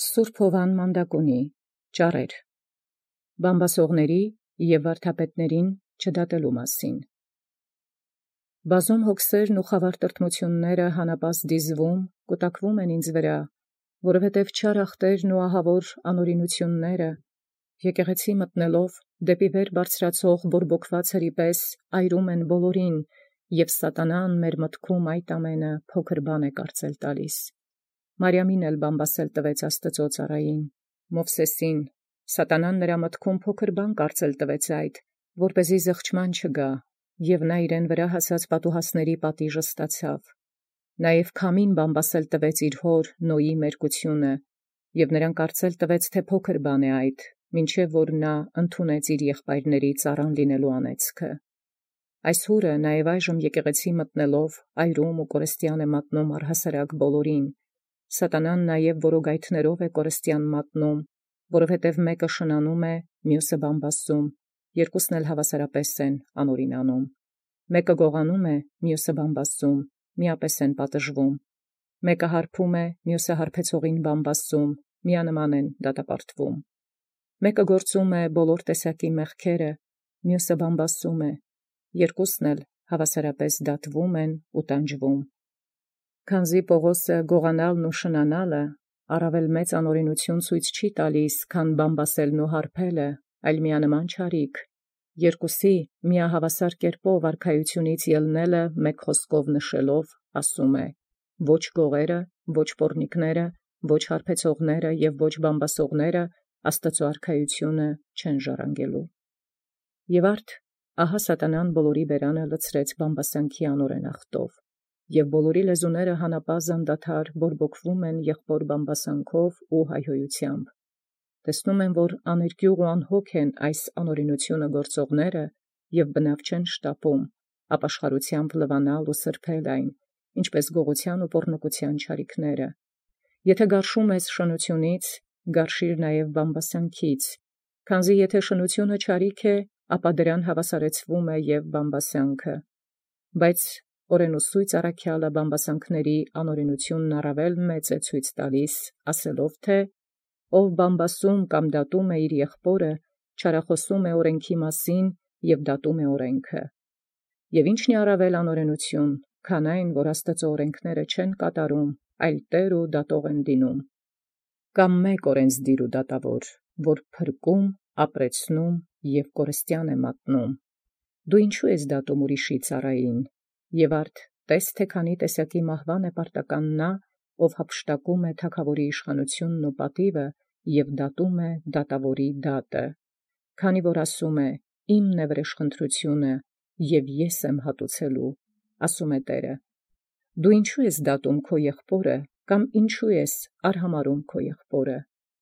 Սուրբ Հովան Մանդակոնի ճառեր բամբասողների և վարդապետներին չդատելու մասին։ Բազում հոգսերն ու խավար տրտմությունները հանապաս դիզվում, կուտակվում են ինձ վրա, որովհետև չար ախտերն ու ահավոր անօրինությունները, եկեղեցի մտնելով դեպի վեր բարձրացող բորբոքված հրի պես այրում են բոլորին, և սատանան մեր մտքում այդ ամենը փոքր բան է կարծել տալիս։ Մարիամին էլ բամբասել տվեց Աստծո ծառային, Մովսեսին, սատանան նրա մտքում փոքր բան կարծել տվեց այդ, որպեսզի զղջման չգա, և նա իրեն վրա հասած պատուհասների պատիժը ստացավ։ Նաև քամին բամբասել տվեց իր հոր Նոյի մերկությունը, և նրան կարծել տվեց, թե փոքր բան է այդ, մինչև որ նա ընդունեց իր եղբայրների ծառան լինելու անեծքը։ Այս հուրը նաև այժմ եկեղեցի մտնելով այրում ու կորստյան է մատնում առհասարակ բոլորին։ Սատանան նաև որոգայթներով է կորստյան մատնում, որովհետև մեկը շնանում է, մյուսը բամբասում, երկուսն էլ հավասարապես են անօրինանում։ Մեկը գողանում է, մյուսը բամբասում, միապես են պատժվում։ Մեկը հարբում է, մյուսը հարբեցողին բամբասում, միանման են դատապարտվում։ Մեկը գործում է բոլոր տեսակի մեղքերը, մյուսը բամբասում է, երկուսն էլ հավասարապես դատվում են ու տանջվում։ Քանզի Պողոսը գողանալն ու շնանալը առավել մեծ անօրինություն ցույց չի տալիս, քան բամբասելն ու հարբելը, այլ միանման չարիք, երկուսի միահավասար կերպով արքայությունից ելնելը մեկ խոսքով նշելով ասում է. ոչ գողերը, ոչ պոռնիկները, ոչ հարբեցողները և ոչ բամբասողները Աստծո արքայությունը չեն ժառանգելու։ Եվ արդ ահա սատանան բոլորի բերանը լցրեց բամբասանքի անօրեն ախտով, և բոլորի լեզուները հանապազն անդադար բորբոքվում են եղբոր բամբասանքով ու հայհոյությամբ։ Տեսնում են, որ աներկյուղ ու անհոգ են այս անօրինությունը գործողները և բնավ չեն շտապում ապաշխարությամբ լվանալ ու սրբել այն, ինչպես գողության ու պոռնկության չարիքները։ Եթե գարշում ես շնությունից, գարշիր նաև բամբասանքից, քանզի եթե շնությունը չարիք է, ապա դրան հավասարեցվում է և բամբասանքը։ Բայց օրենուսույց առաքյալը բամբասանքների անօրինությունն առավել մեծ է ցույց տալիս, ասելով, թե ով բամբասում կամ դատում է իր եղբորը, չարախոսում է օրենքի մասին և դատում է օրենքը։ Եվ ինչն է առավել անօրենություն, քան այն, որ Աստծո օրենքները չեն կատարում, այլ տեր ու դատող են դինում։ Կամ մեկ օրենսդիր ու դատավոր, որ փրկում, ապրեցնում և կորստյան է մատնում։ Դու ինչու ես դատում ուրիշի ծառային, և արդ տես թե քանի տեսակի մահվան է պարտական նա, ով հափշտակում է թագավորի իշխանությունն ու պատիվը և դատում է դատավորի դատը, քանի որ ասում է. «Իմն է վրեժխնդրությունը, և ես եմ հատուցելու», ասում է Տերը։ Դու ինչու ես դատում քո եղբորը, կամ ինչու ես արհամարհում քո եղբորը։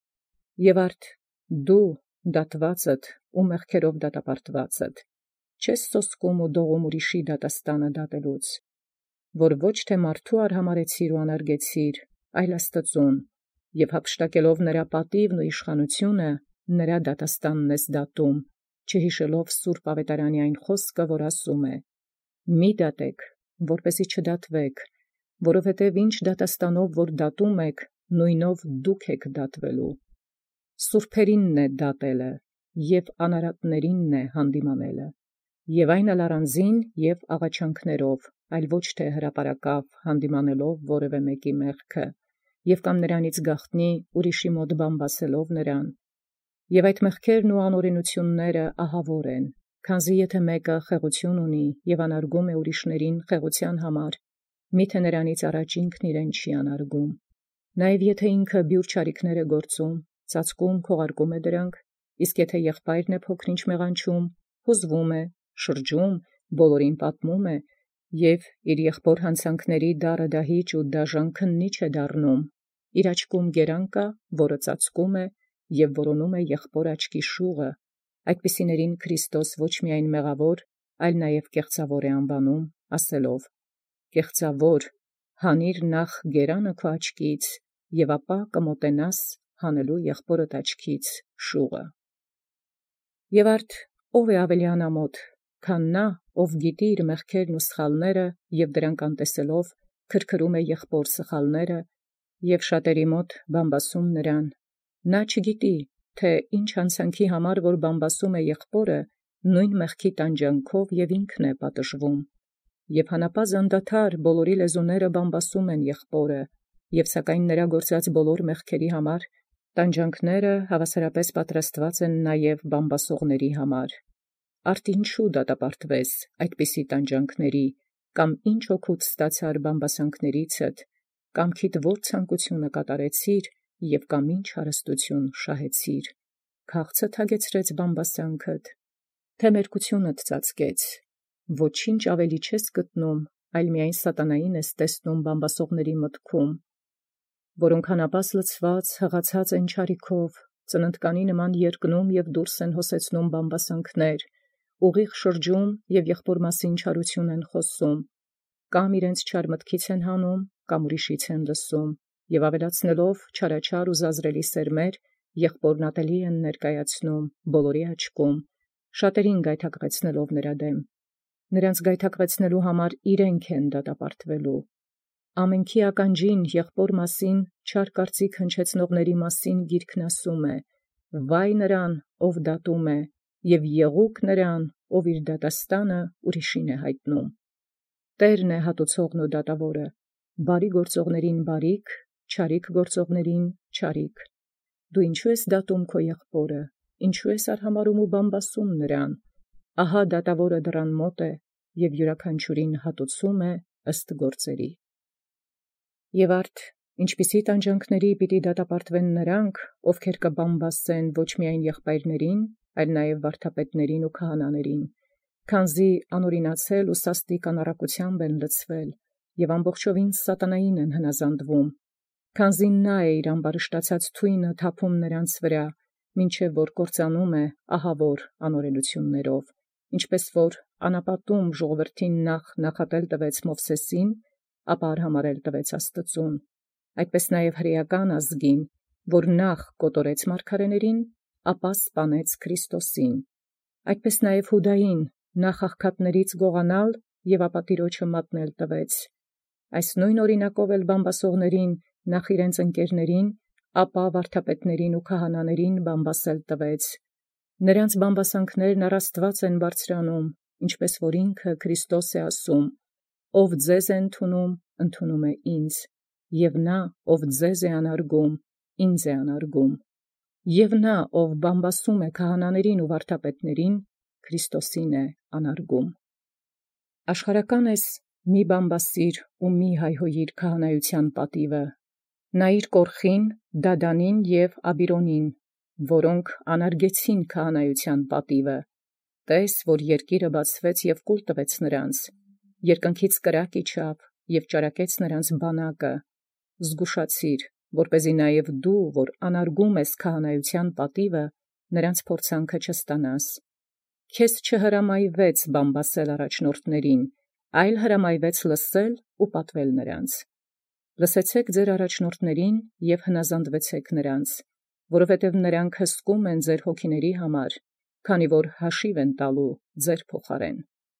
Եվ արդ դու դատվածդ ու մեղքերով դատապարտվածդ չես սոսկում ու դողում ուրիշի դատաստանը դատելուց, որ ոչ թե մարդու արհամարհեցիր ու անարգեցիր, այլ Աստծուն, և հափշտակելով նրա պատիվն ու իշխանությունը, նրա դատաստանն ես դատում, չհիշելով սուրբ ավետարանի այն խոսքը, որ ասում է. «Մի դատեք, որպեսզի չդատվեք, որովհետև ինչ դատաստանով որ դատում եք, նույնով դուք եք դատվելու»։ Սուրբերինն է դատելը, և անարատներինն է հանդիմանելը, և այն էլ առանձին և աղաչանքներով, այլ ոչ թե հրապարակավ հանդիմանելով որևէ մեկի մեղքը, և կամ նրանից գաղտնի ուրիշի մոտ բամբասելով նրան։ Եվ այդ մեղքերն ու անօրինությունները ահավոր են, քանզի եթե մեկը խեղություն ունի և անարգում է ուրիշներին խեղության համար, միթե նրանից առաջ ինքն իրեն չի անարգում։ Նաև եթե ինքը բյուր չարիքներ է գործում, ծածկում, քողարկում է դրանք, իսկ եթե եղբայրն է փոքր-ինչ մեղանչում, հուզվում է, շրջում, բոլորին պատմում է, և իր եղբոր հանցանքների դառը դահիճ ու դաժան քննիչ է դառնում, իր աչքում գերան կա, որը ծածկում է և որոնում է եղբոր աչքի շուղը, այդպիսիներին Քրիստոս ոչ միայն մեղավոր, այլ նաև կեղծավոր է անվանում, ասելով. «Կեղծավոր, հանիր նախ գերանը քո աչքից, և ապա կմոտենաս հանելու եղբորդ աչքից շուղը»։ Եվ արդ ով է ավելի անամոթ, քան նա, ով գիտի իր մեղքերն ու սխալները և դրանք անտեսելով քրքրում է եղբոր սխալները, Եվ շատերի մոտ բամբասում նրան. նա չգիտի, թե ինչ հանցանքի համար որ բամբասում է եղբորը, նույն մեղքի տանջանքով և ինքն է պատժվում։ Եւ հանապազն անդադար բոլորի լեզուները բամբասում են եղբորը, եւ սակայն նրա գործած բոլոր մեղքերի համար տանջանքները հավասարապես պատրաստված են նաև բամբասողների համար։ Արդ ինչու դատապարտվես այդպիսի տանջանքների, կամ ինչ օգուտ ստացար բամբասանքներիցդ, կամ քիդ որ ցանկությունը կատարեցիր, և կամ ինչ հարստություն շահեցիր, քաղցը թագեցրեց բամբասանքդ, թե մերկությունդ ծածկեց, ոչինչ ավելի չես գտնում, այլ միայն սատանային ես տեսնում բամբասողների մտքում, որոնք հանապազ լցված հղացած են չարիքով, ծննդկանի նման երկնում և դուրս են հոսեցնում բամբասանքներ, ուղիղ շրջում և եղբոր մասին չարություն են խոսում, կամ իրենց չար մտքից են հանում, կամ ուրիշից են լսում, և ավելացնելով չարաչար ու զազրելի սերմեր, եղբորն ատելի են ներկայացնում բոլորի աչքում, շատերին գայթակղեցնելով նրա դեմ, նրանց գայթակղեցնելու համար իրենք են դատապարտվելու։ Ամենքի ականջին եղբոր մասին չար կարծիք հնչեցնողների մասին գիրքն ասում է. վայ նրան, ով դատում է, և եղուկ նրան, ով իր դատաստանը ուրիշին է հայտնում։ Տերն է հատուցողն ու դատավորը, բարի գործողներին բարիք, չարիք գործողներին չարիք։ Դու ինչու ես դատում քո եղբորը, ինչու ես արհամարհում ու բամբասում նրան։ Ահա դատավորը դռան մոտ է, և յուրաքանչյուրին հատուցում է ըստ գործերի։ Եւ արդ ինչպիսի տանջանքների պիտի դատապարտվեն նրանք, ովքեր կբամբասեն ոչ միայն եղբայրներին, այլ նաև վարդապետներին ու քահանաներին, քանզի անօրինացել ու սաստիկ անառակությամբ են լցվել, և ամբողջովին սատանային են հնազանդվում, քանզի նա է իր ամբարշտացած թույնը թափում նրանց վրա, մինչև որ կործանում է ահավոր անօրենություններով, ինչպես որ անապատում ժողովրդին նախատել տվեց Մովսեսին, ապա արհամարհել տվեց Աստծուն, այդպես նաև հրեական ազգին, որ նախ կոտորեց մարգարեներին, ապա սպանեց Քրիստոսին, այդպես նաև Հուդային նախ աղքատներից գողանալ և ապա Տիրոջը մատնել տվեց, այս նույն օրինակով էլ բամբասողներին նախ իրենց ընկերներին, ապա վարդապետներին ու քահանաներին բամբասել տվեց, նրանց բամբասանքներն առ Աստված են բարձրանում, ինչպես որ ինքը Քրիստոս է ասում. ով ձեզ է ընդունում, ընդունում է ինձ, և նա, ով ձեզ է անարգում, ինձ է անարգում, և նա, ով բամբասում է քահանաներին ու վարդապետներին, Քրիստոսին է անարգում։ Աշխարհական ես, մի բամբասիր ու մի հայհոյիր քահանայության պատիվը, նայիր կորխին, Դադանին և Աբիրոնին, որոնք անարգեցին քահանայության պատիվը, տես, որ երկիրը բացվեց և կուլ տվեց նրանց, երկնքից կրակ իջավ և ճարակեց նրանց բանակը, զգուշացիր, որպեսզի նաև դու, որ անարգում ես քահանայության պատիվը, նրանց փորձանքը չստանաս։ Քեզ չհրամայվեց բամբասել առաջնորդներին, այլ հրամայվեց լսել ու պատվել նրանց։ Լսեցեք ձեր առաջնորդներին և հնազանդվեցեք նրանց, որովհետև նրանք հսկում են ձեր հոգիների համար, քանի որ հաշիվ են տալու ձեր փոխարեն։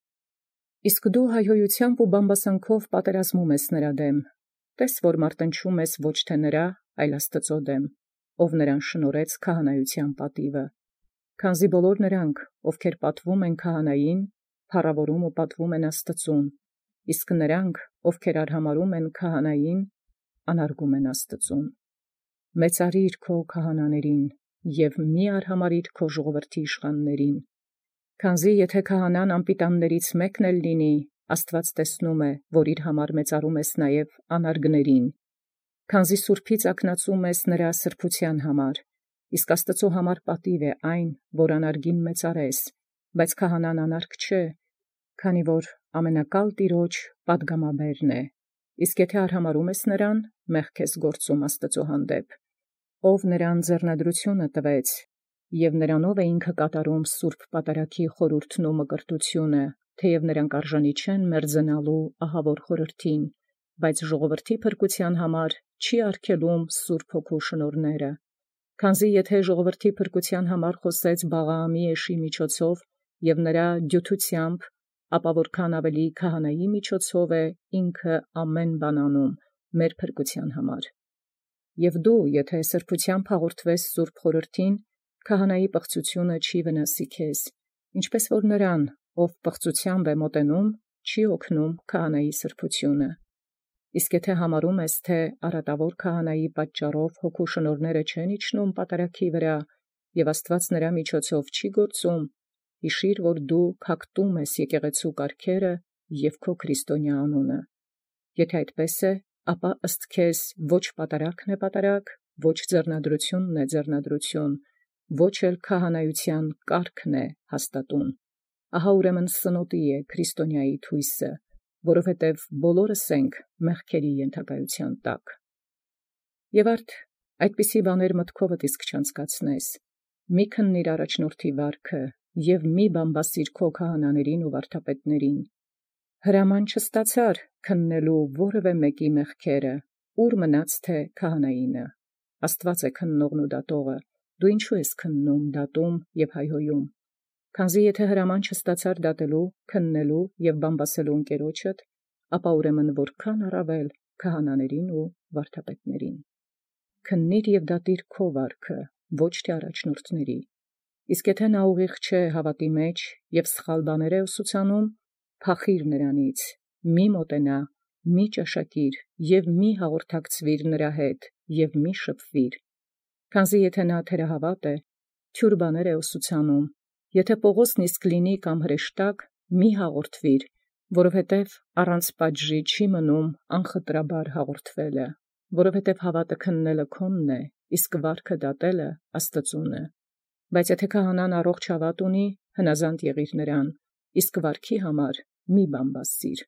Իսկ դու հայհոյությամբ ու բամբասանքով պատերազմում ես նրա դեմ, տես որ մարտնչում ես ոչ թե նրա, այլ Աստծո դեմ, ով նրան շնորհեց քահանայության պատիվը, քանզի բոլոր նրանք, ովքեր պատվում են քահանային, փառավորում ու պատվում են Աստծուն, իսկ նրանք, ովքեր արհամարհում են քահանային, անարգում են Աստծուն։ Մեծարիր քո քահանաներին և մի արհամարհիր քո ժողովրդի իշխաններին, քանզի եթե քահանան անպիտաններից մեկն էլ լինի, Աստված տեսնում է, որ իր համար մեծարում ես նաև անարգներին, քանզի սուրբից ակնածում ես նրա սրբության համար, իսկ Աստծո համար պատիվ է այն, որ անարգին մեծարես, բայց քահանան անարգ չէ, քանի որ ամենակալ Տիրոջ պատգամաբերն է, իսկ եթե արհամարհում ես նրան, մեղք ես գործում Աստծո հանդեպ, ով նրան ձեռնադրությունը տվեց, և նրանով է ինքը կատարում սուրբ պատարագի խորհուրդն ու մկրտությունը, թեև նրանք արժանի չեն մերձենալու ահավոր խորհրդին, բայց ժողովրդի փրկության համար չի արգելում Սուրբ Հոգու շնորհները, քանզի եթե ժողովրդի փրկության համար խոսեց Բաղաամի էշի միջոցով և նրա դյութությամբ, ապա որքան ավելի քահանայի միջոցով է ինքը ամեն բան անում մեր փրկության համար։ Եվ դու, եթե սրբությամբ հաղորդվես Սուրբ Խորհրդին, քահանայի պղծությունը չի վնասի քեզ, ինչպես որ նրան, ով պղծությամբ է մոտենում, չի օգնում քահանայի սրբությունը։ Իսկ եթե համարում ես, թե առատավոր քահանայի պատճառով հոգու շնորհները չեն իջնում պատարագի վրա, եւ Աստված նրա միջոցով չի գործում, հիշիր, որ դու քակտում ես եկեղեցու կարգերը եւ քո քրիստոնյա անունը։ Եթե այդպես է, ապա ըստ քեզ ոչ պատարագն է պատարագ, ոչ ձեռնադրությունն է ձեռնադրություն, ոչ էլ քահանայության կարգն է հաստատուն։ Ահա ուրեմն սնոտի է քրիստոնյայի թույսը, որովհետև բոլորս ենք մեղքերի ենթակայության տակ։ Եվ արդ այդպիսի բաներ մտքովդ իսկ չանցկացնես, մի քննիր առաջնորդի վարքը և մի բամբասիր քո քահանաներին ու վարդապետներին։ Հրաման չստացար քննելու որևէ մեկի մեղքերը, ուր մնաց թե քահանայինը։ Աստված է քննողն ու դատողը, դու ինչու ես քննում, դատում և հայհոյում։ Քանզի եթե հրաման չստացար դատելու, քննելու և բամբասելու ընկերոջդ, ապա ուրեմն որքան առավել քահանաներին ու վարդապետներին։ Քննիր և դատիր քո վարքը, ոչ թե առաջնորդների։ Իսկ եթե նա ուղիղ չէ հավատի մեջ և սխալ բաներ է ուսուցանում, փախիր նրանից, մի մոտենա, մի ճաշակիր և մի հաղորդակցվիր նրա հետ և մի շփվիր։ Քանզի եթե նա թերահավատ է, թյուր բաներ է ուսուցանում, եթե Պողոսն իսկ լինի կամ հրեշտակ, մի հաղորդվիր, որովհետև առանց պատժի չի մնում անխտրաբար հաղորդվելը, որովհետև հավատը քննելը քոնն է, իսկ վարքը դատելը Աստծունը։ Բայց եթե քահանան առողջ հավատ ունի, հնազանդ եղիր նրան, իսկ վարքի համար մի բամբասիր։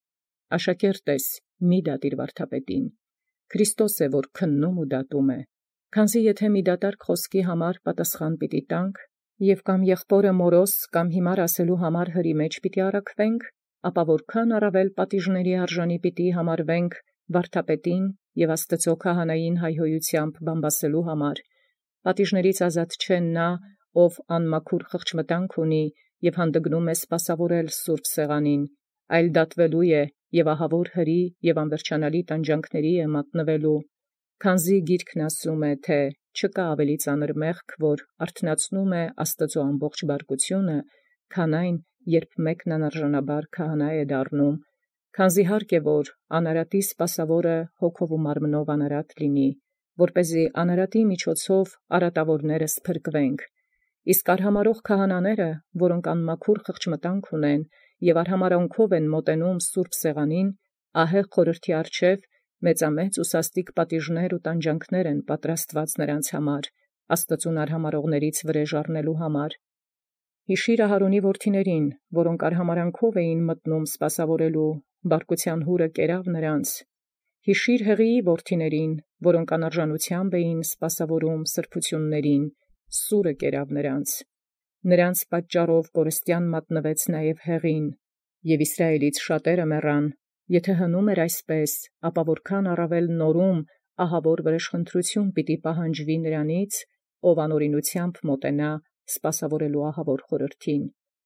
Աշակերտ ես, մի դատիր վարդապետին։ Քրիստոս է, որ քննում ու դատում է։ Քանզի եթե մի դատարկ խոսքի համար պատասխան պիտի տանք, և կամ եղբորը մորոս կամ հիմար ասելու համար հրի մեջ պիտի առաքվենք, ապա որքան առավել պատիժների արժանի պիտի համարվենք վարդապետին և Աստծո քահանային հայհոյությամբ բամբասելու համար։ Պատիժներից ազատ չէ նա, ով անմաքուր խղճմտանք ունի և հանդգնում է սպասավորել Սուրբ Սեղանին, այլ դատվելու է և ահավոր հրի և անվերջանալի տանջանքների է մատնվելու, քանզի Գիրքն ասում է, թե չկա ավելի ծանր մեղք, որ արթնացնում է Աստծո ամբողջ բարկությունը, քան այն, երբ մեկն անարժանաբար քահանա է դառնում, քանզի հարկ է, որ անարատի սպասավորը հոգով ու մարմնով անարատ լինի, որպեսզի անարատի միջոցով արատավորներս փրկվենք, իսկ արհամարհող քահանաները, որոնք անմաքուր խղճմտանք ունեն և արհամարհանքով են մոտենում Սուրբ Սեղանին, ահեղ խորհրդի առջև մեծամեծ ու սաստիկ պատիժներ ու տանջանքներ են պատրաստված նրանց համար, Աստծուն արհամարհողներից վրեժ առնելու համար։ Հիշիր Ահարոնի որդիներին, որոնք արհամարհանքով էին մտնում սպասավորելու, բարկության հուրը կերավ նրանց։ Հիշիր Հեղիի որդիներին, որոնք անարժանությամբ էին սպասավորում սրբություններին, սուրը կերավ նրանց։ Նրանց պատճառով կորստյան մատնվեց նաև Հեղին, և Իսրայելից շատերը մեռան։ Եթե հնում էր այսպես, ապա որքան առավել նորում ահավոր վրեժխնդրություն պիտի պահանջվի նրանից, ով անօրինությամբ մոտենա սպասավորելու ահավոր խորհրդին։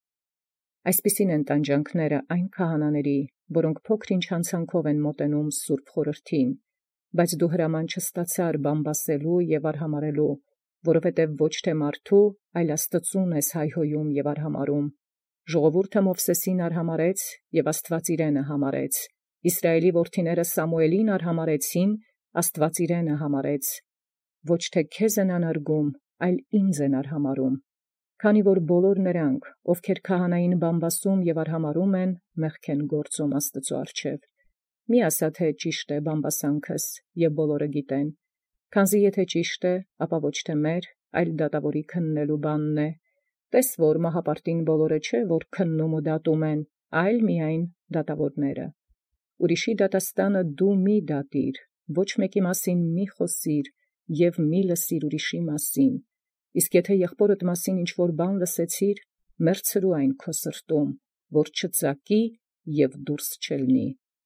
Այսպիսին են տանջանքները այն քահանաների, որոնք փոքր-ինչ հանցանքով են մոտենում Սուրբ Խորհրդին, բայց դու հրաման չստացար բամբասելու և արհամարհելու, որովհետև ոչ թե մարդու, այլ Աստծուն ես հայհոյում և արհամարհում։ Ժողովուրդը Մովսեսին արհամարհեց, և Աստված իրենը համարեց։ Իսրայելի որդիները Սամուելին արհամարհեցին, Աստված իրենը համարեց։ Ոչ թե քեզ են անարգում, այլ ինձ են արհամարհում։ Քանի որ բոլոր նրանք, ովքեր քահանային բամբասում և արհամարհում են, մեղք են գործում Աստծո առջև։ Մի ասա, թե ճիշտ է բամբասանքս, և բոլորը գիտեն։ Քանզի եթե ճիշտ է, ապա ոչ թե մեր, այլ դատավորի քննելու բանն է։ Տես որ մահապարտին բոլորը չէ, որ քննում ու դատում են, այլ միայն դատավորները։ Ուրիշի դատաստանը դու մի դատիր, ոչ մեկի մասին մի խոսիր և մի լսիր ուրիշի մասին։ Իսկ եթե եղբորդ մասին ինչ-որ բան լսեցիր, մերցրու այն քո սրտում, որ չծակի և դուրս չելնի։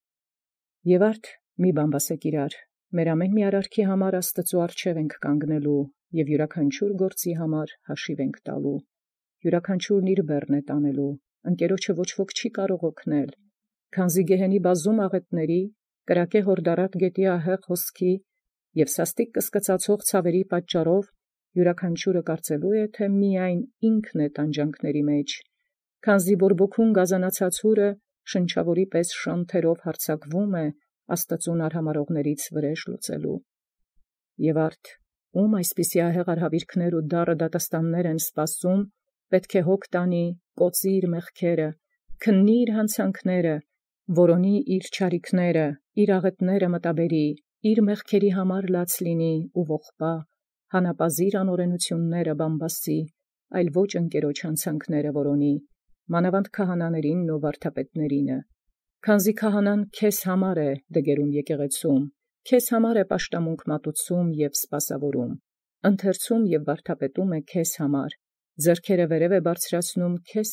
Եվ արդ մի բամբասեք իրար, մեր ամեն մի արարքի համար Աստծո առջև ենք կանգնելու և յուրաքանչյուր գործի համար հաշիվ ենք տալու։ Յուրաքանչյուրն իր բեռն է տանելու, ընկերոջը ոչ ոք չի կարող օգնել, քանզի գեհենի բազում աղետների, կրակե Հորդառատ գետի ահեղ հոսքի Եվ սաստիկ կսկծացող ցավերի պատճառով յուրաքանչյուրը կարծելու է, թե միայն ինքն է տանջանքների մեջ, քանզի բորբոքուն գազանացածուրը շնչավորի պես շանթերով հարձակվում է աստծուն արհամարողներից վրեժ լուծելու։ Եվ արդ ում այսպիսի ահեղ արհավիրքներ ու դառը դատաստաններ են սպասում, պետք է հոգ տանի, կոծի իր մեղքերը, քննի իր հանցանքները, որոնի իր չարիքները, իր աղետները մտաբերի, իր մեղքերի համար լաց լինի ու ողբա, հանապազիր անօրենությունները բամբասի, այլ ոչ ընկերոջ հանցանքները որոնի, մանավանդ քահանաներին ու վարդապետներինը, քանզի քահանան քեզ համար է դգերում եկեղեցում, քեզ համար է պաշտամունք մատուցում եւ սպասավորում, ընթերցում եւ վարդապետում է քեզ համար, ձեռքերը վերև է բարձրացնում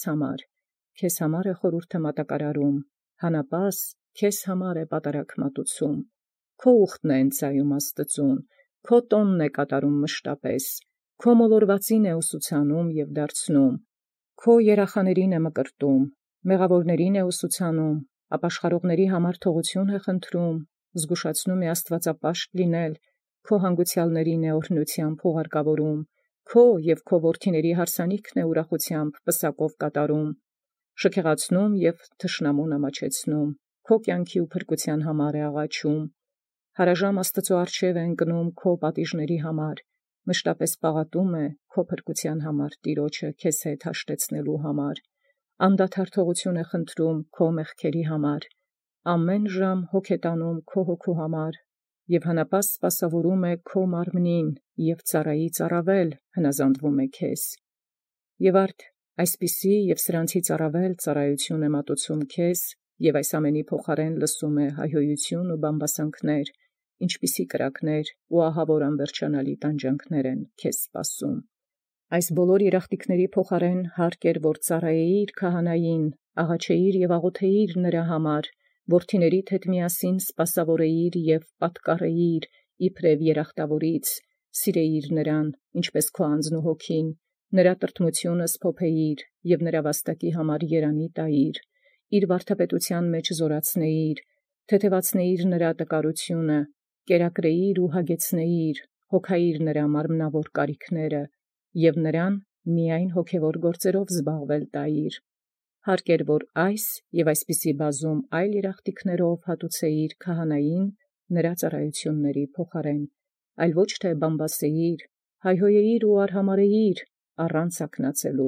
քեզ համար է խորհուրդը մատակարարում, հանապազ քեզ համար է պատարակ մատուցում, քո ուխտն է ընծայում Աստծուն, քո տոնն է կատարում մշտապես, քո մոլորվածին է ուսուցանում եւ դարձնում, քո երախաներին է մկրտում, մեղավորներին է ուսուցանում, ապաշխարողների համար թողություն է խնդրում, զգուշացնում է աստվածապաշտ լինել, քո հանգուցյալներին է օրհնությամբ ուղարկավորում, քո եւ քո որդիների հարսանիքն է ուրախությամբ պսակով կատարում, շքեղացնում եւ թշնամուն ամաչեցնում, քո կյանքի ու փրկության համար է աղաչում, հարաժամ Աստծո առջև է ընկնում քո պատիժների համար, մշտապես պաղատում է քո փրկության համար Տիրոջը քեզ հետ հաշտեցնելու համար, անդադար թողություն է խնդրում քո մեղքերի համար, ամեն ժամ հոգետանում քո հոգու համար, եւ հանապազ սպասավորում է քո մարմնին եւ ծառայից առավել հնազանդվում է քեզ։ Եվ արդ այսպիսի եւ սրանցից առավել ծառայություն է մատուցում քեզ, եւ այս ամենի փոխարեն լսում է հայհոյություն ու բամբասանքներ, ինչպիսի կրակներ ու ահավոր անվերջանալի տանջանքներ են քեզ սպասում։ Այս բոլոր երախտիկների փոխարեն հարկ էր, որ ծառայեիր քահանային, աղաչեիր եւ աղոթեիր նրա համար, որդիներիդ հետ միասին սպասավորեիր եւ պատկառեիր իբրև երախտավորից, սիրեիր նրան, ինչպես քո անձն ու հոգին, նրա տրտմությունը սփոփեիր եւ նրա վաստակի համար երանի տայիր, իր վարդապետության մեջ զորացնեիր, թեթևացնեիր նրա տկարությունը, կերակրեիր ու հագեցնեիր, հոգայիր նրա մարմնավոր կարիքները եւ նրան միայն հոգևոր գործերով զբաղվել տայիր։ Հարկ էր, որ այս եւ այսպիսի բազում այլ երախտիկներով հատուցեիր քահանային նրա ծառայությունների փոխարեն, այլ ոչ թե բամբասեիր, հայհոյեիր ու արհամարեիր առանց ակնացելու։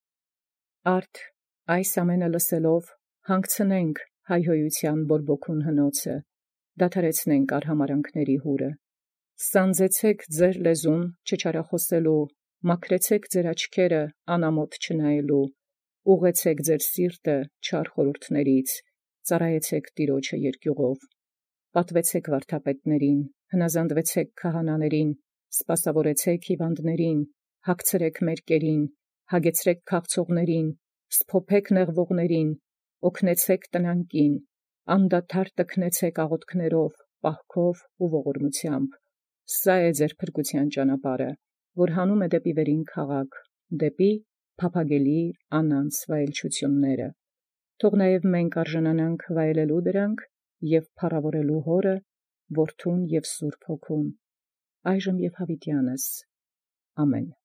Արդ այս ամենը լսելով հանգցնենք հայհոյության բորբոքուն հնոցը, դադարեցնենք արհամարանքների հուրը, սանձեցեք ձեր լեզուն չչարախոսելու, մաքրեցեք ձեր աչքերը անամոթ չնայելու, ուղեցեք ձեր սիրտը չար խորհուրդներից, ծառայեցեք Տիրոջը երկյուղով, պատվեցեք վարդապետներին, հնազանդվեցեք քահանաներին, սպասավորեցեք հիվանդներին, հագցրեք մերկերին, հագեցրեք քաղցողներին, սփոփեք նեղվողներին, օգնեցեք տնանկին, անդադար տքնեցեք աղոթքներով, պահքով ու ողորմությամբ։ Սա է ձեր փրկության ճանապարհը, որ հանում է դեպի վերին քաղաք, դեպի փափագելի անանց վայելչությունները։ Թող նաև մենք արժանանանք վայելելու դրանք եւ փառավորելու Հորը, Որդուն եւ Սուրբ Հոգուն, այժմ եւ հավիտյանս։ Ամեն։